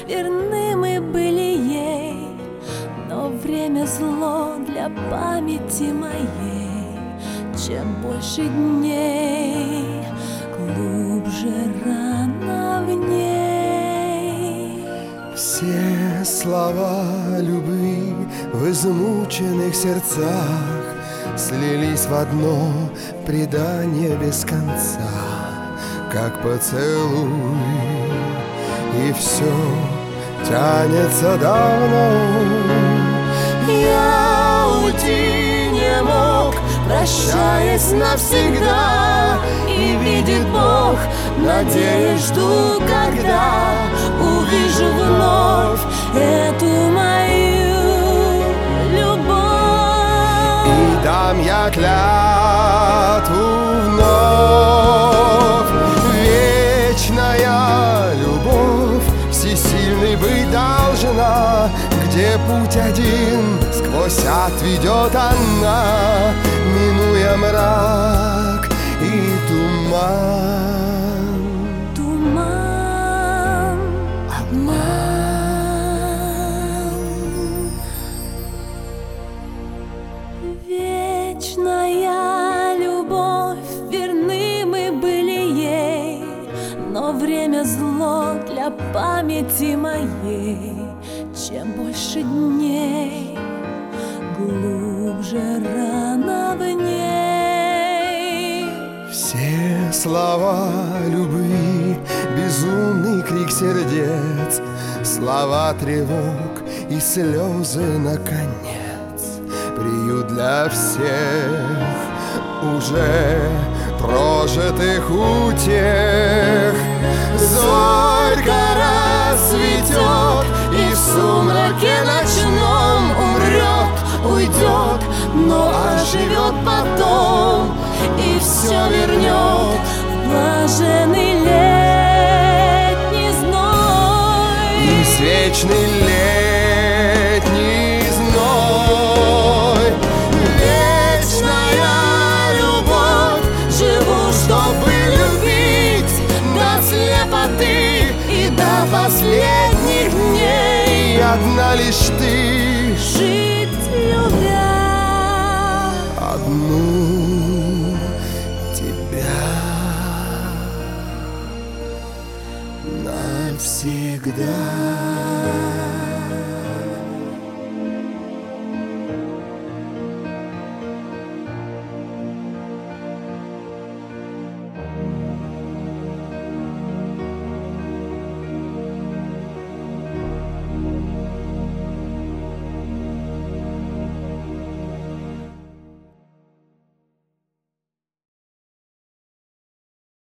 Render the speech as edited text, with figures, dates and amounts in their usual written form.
верны мы были ей, но время зло для памяти моей. Чем больше дней, глубже рана в ней. Все слова любви в измученных сердцах слились в одно предание без конца, как поцелуй, и все тянется давно. Я уйти не мог, прощаясь навсегда, и видит Бог, надеюсь, жду, когда увижу вновь эту мою любовь. И дам я клятву вновь: вечная любовь всесильной быть должна. Где путь один сквозь ад ведет она, минуя мрак и туман. Туман, обман. Вечная любовь, верны мы были ей, но время зло для памяти моей. Чем больше дней, глубже рана в ней. Все слова любви, безумный крик сердец, слова тревог и слезы наконец. Приют для всех уже прожитых утех. Зорька расцветет, и в сумраке ночном умрет, уйдет, но оживет потом, и все вернет в блаженный летний зной. И с вечный летний зной. Вечная любовь, живу, чтобы любить до слепоты и до последних дней. И одна лишь ты, Жить любя одну тебя навсегда.